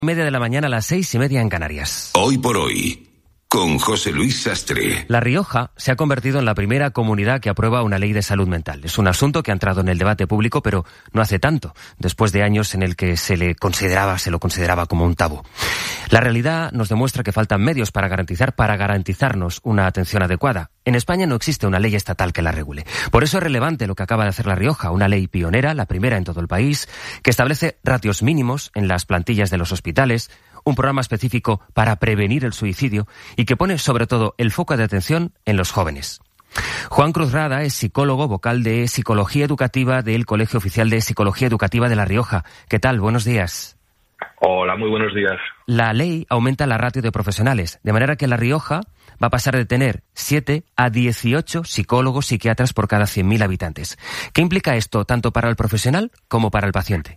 Media de la mañana a las 6:30 en Canarias. Hoy por hoy, con José Luis Sastre. La Rioja se ha convertido en la primera comunidad que aprueba una ley de salud mental. Es un asunto que ha entrado en el debate público, pero no hace tanto, después de años en el que se lo consideraba como un tabú. La realidad nos demuestra que faltan medios para garantizarnos una atención adecuada. En España no existe una ley estatal que la regule. Por eso es relevante lo que acaba de hacer La Rioja, una ley pionera, la primera en todo el país, que establece ratios mínimos en las plantillas de los hospitales, un programa específico para prevenir el suicidio y que pone sobre todo el foco de atención en los jóvenes. Juan Cruz Rada es psicólogo, vocal de Psicología Educativa del Colegio Oficial de Psicología Educativa de La Rioja. ¿Qué tal? Buenos días. Hola, muy buenos días. La ley aumenta la ratio de profesionales, de manera que La Rioja va a pasar de tener 7 a 18 psicólogos, psiquiatras por cada 100.000 habitantes. ¿Qué implica esto tanto para el profesional como para el paciente?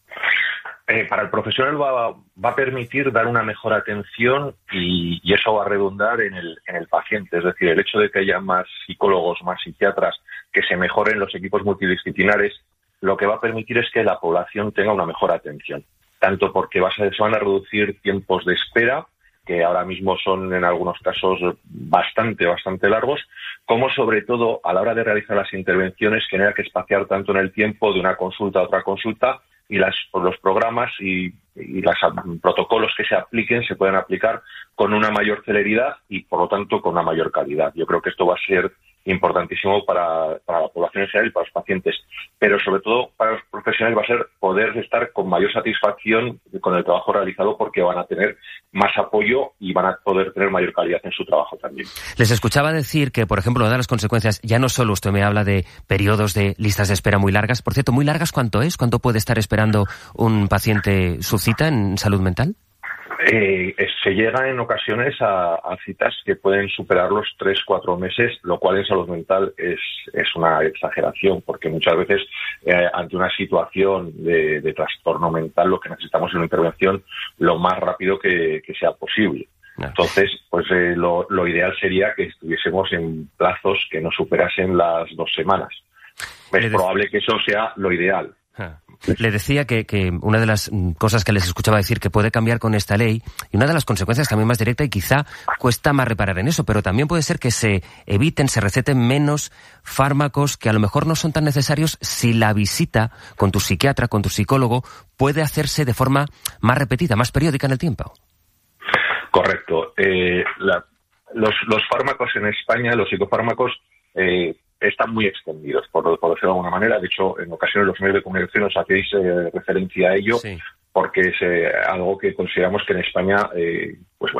Para el profesional va a permitir dar una mejor atención y eso va a redundar en el paciente. Es decir, el hecho de que haya más psicólogos, más psiquiatras, que se mejoren los equipos multidisciplinares, lo que va a permitir es que la población tenga una mejor atención. Tanto porque se van a reducir tiempos de espera, que ahora mismo son en algunos casos bastante largos, como sobre todo a la hora de realizar las intervenciones que no haya que espaciar tanto en el tiempo de una consulta a otra consulta, y los programas y los protocolos que se apliquen se pueden aplicar con una mayor celeridad y, por lo tanto, con una mayor calidad. Yo creo que esto va a ser importantísimo para la población en general y para los pacientes, pero sobre todo para los profesionales va a ser poder estar con mayor satisfacción con el trabajo realizado, porque van a tener más apoyo y van a poder tener mayor calidad en su trabajo también. Les escuchaba decir que, por ejemplo, una de las consecuencias, ya no solo usted me habla de periodos de listas de espera muy largas. Por cierto, muy largas, ¿cuánto es? ¿Cuánto puede estar esperando un paciente su cita en salud mental? Se llega en ocasiones a citas que pueden superar los 3-4 meses, lo cual en salud mental es una exageración, porque muchas veces ante una situación de trastorno mental lo que necesitamos es una intervención lo más rápido que sea posible. Entonces, pues lo ideal sería que estuviésemos en plazos que no superasen las 2 semanas. Es probable que eso sea lo ideal. Le decía que una de las cosas que les escuchaba decir que puede cambiar con esta ley, y una de las consecuencias también más directa, y quizá cuesta más reparar en eso, pero también puede ser que se receten menos fármacos que a lo mejor no son tan necesarios si la visita con tu psiquiatra, con tu psicólogo, puede hacerse de forma más repetida, más periódica en el tiempo. Correcto. Los fármacos en España, los psicofármacos, están muy extendidos, por decirlo de alguna manera. De hecho, en ocasiones los medios de comunicación os hacéis referencia a ello, sí, porque es algo que consideramos que en España es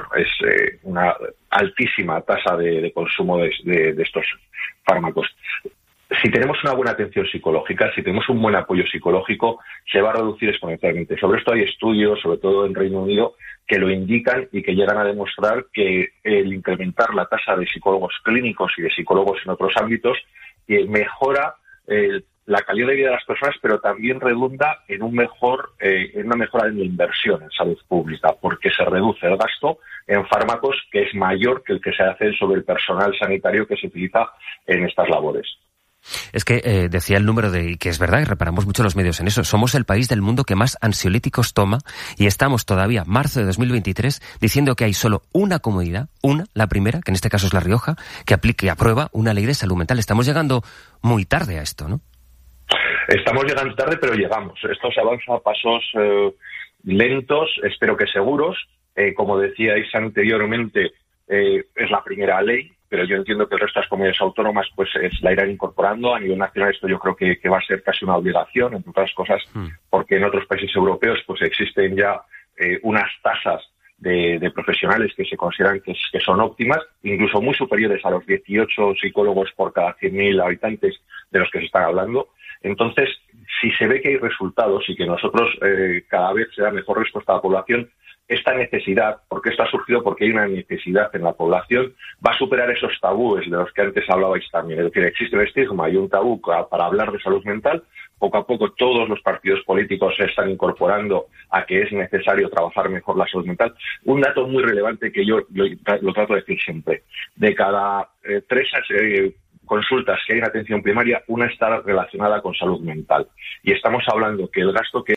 una altísima tasa de consumo de estos fármacos. Si tenemos una buena atención psicológica, si tenemos un buen apoyo psicológico, se va a reducir exponencialmente. Sobre esto hay estudios, sobre todo en Reino Unido, que lo indican y que llegan a demostrar que el incrementar la tasa de psicólogos clínicos y de psicólogos en otros ámbitos mejora la calidad de vida de las personas, pero también redunda en una mejora en la inversión en salud pública, porque se reduce el gasto en fármacos, que es mayor que el que se hace sobre el personal sanitario que se utiliza en estas labores. Es que decía el número y que es verdad, y reparamos mucho los medios en eso. Somos el país del mundo que más ansiolíticos toma, y estamos todavía, marzo de 2023, diciendo que hay solo una comunidad, la primera, que en este caso es La Rioja, que aprueba una ley de salud mental. Estamos llegando muy tarde a esto, ¿no? Estamos llegando tarde, pero llegamos. Esto se avanza a pasos lentos, espero que seguros. Como decíais anteriormente, es la primera ley, pero yo entiendo que el resto de las comunidades autónomas pues la irán incorporando. A nivel nacional esto yo creo que va a ser casi una obligación, entre otras cosas, porque en otros países europeos pues existen ya unas tasas de profesionales que se consideran que son óptimas, incluso muy superiores a los 18 psicólogos por cada 100.000 habitantes de los que se están hablando. Entonces, si se ve que hay resultados y que nosotros cada vez se da mejor respuesta a la población, esta necesidad, porque esto ha surgido porque hay una necesidad en la población, va a superar esos tabúes de los que antes hablabais también. Es decir, existe un estigma y un tabú para hablar de salud mental. Poco a poco todos los partidos políticos se están incorporando a que es necesario trabajar mejor la salud mental. Un dato muy relevante que yo lo trato de decir siempre: de cada 3 consultas que hay en atención primaria, una está relacionada con salud mental. Y estamos hablando que el gasto que